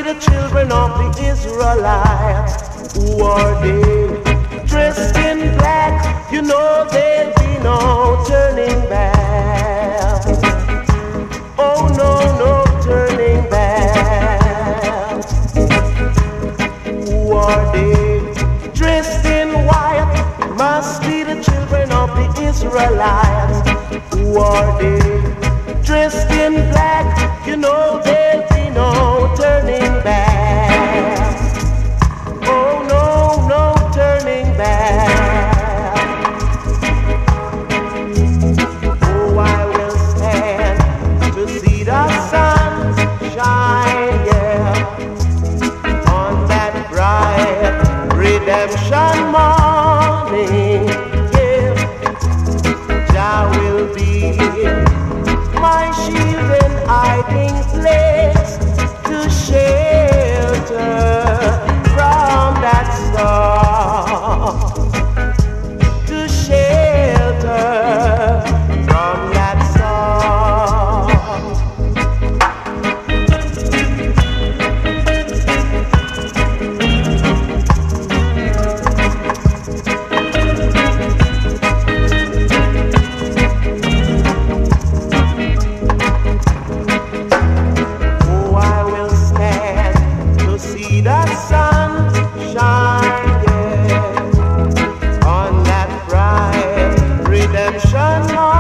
the children of the Israelites. Who are they? Dressed in black, you know there'll be no turning back. Oh no, no turning back. Who are they? Dressed in white, must be the children of the Israelites. Who are they? Dressed in black, you know there'll be no turning back. Oh no, no turning back. Oh, I will stand to see the sun shine, yeah, on that bright redemption morning, yeah. Jah will be my shield and hiding place to shelter from that storm, to shelter from that storm. Oh, I will stand to see the sun shine, yeah, on that bright redemption morning.